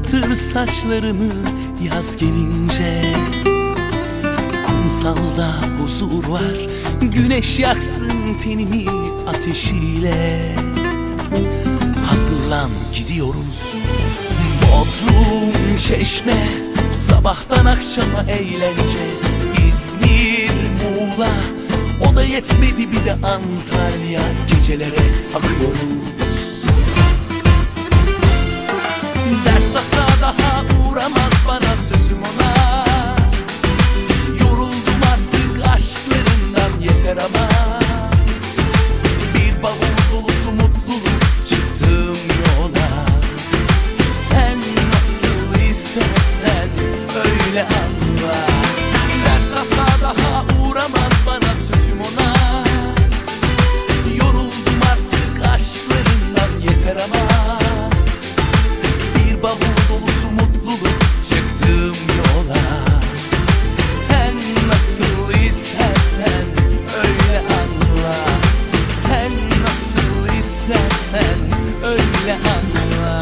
dağıtır saçlarımı yaz gelince. Kumsalda huzur var, güneş yaksın tenimi ateşiyle. Hazırlan gidiyoruz, Bodrum, Çeşme, sabahtan akşama eğlence. İzmir, Muğla, o da yetmedi bir de Antalya, gecelere akıyoruz. Dert tasa daha uğramaz bana, sözüm ona. Yoruldum artık aşklarından, yeter ama. Bir bavul dolusu mutluluk çıktım yola. Sen nasıl istersen öyle anla. Dert tasa daha uğramaz bana, sözüm ona. Yoruldum artık aşklarından, yeter ama. Bir bavul dolusu mutluluk çıktım yola. Sen nasıl istersen öyle anla. Sen nasıl istersen öyle anla.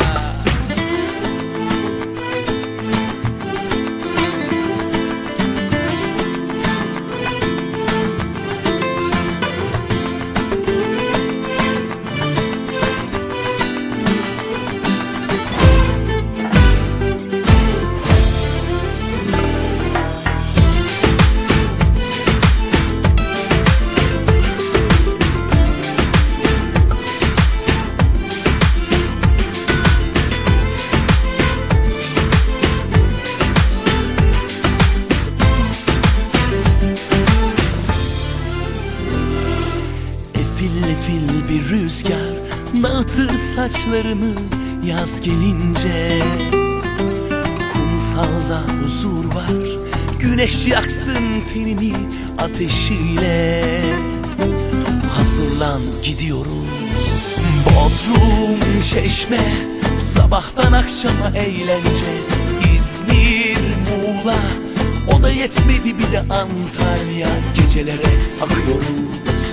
Efil bir rüzgar dağıtır saçlarımı yaz gelince. Kumsalda huzur var, güneş yaksın tenimi ateşiyle. Hazırlan gidiyoruz, Bodrum, Çeşme, sabahtan akşama eğlence. İzmir, Muğla, o da yetmedi bir de Antalya, gecelere akıyoruz.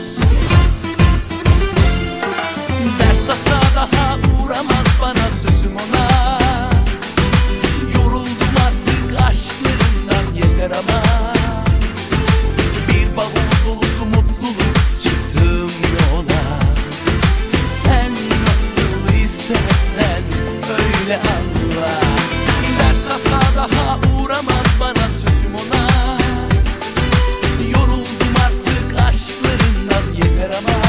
Dert tasa daha uğramaz bana, sözüm ona. Yoruldum artık aşklarından, yeter ama. Bir bavul dolusu mutluluk çıktım yola. Sen nasıl istersen öyle anla. Dert tasa daha uğramaz bana, sözüm ona. Yoruldum artık aşklarından, yeter ama.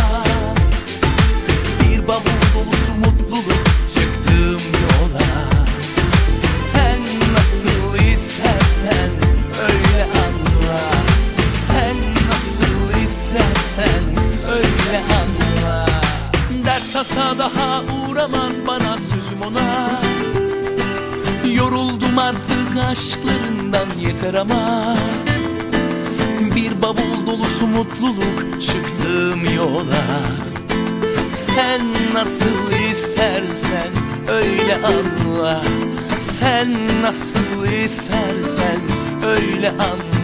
Bir bavul dolusu mutluluk çıktım yola. Sen nasıl istersen öyle anla. Sen nasıl istersen öyle anla. Dert tasa daha uğramaz bana, sözüm ona. Yoruldum artık aşklarından, yeter ama. Bir bavul dolusu mutluluk çıktım yola. Sen nasıl istersen öyle anla. Sen nasıl istersen öyle anla.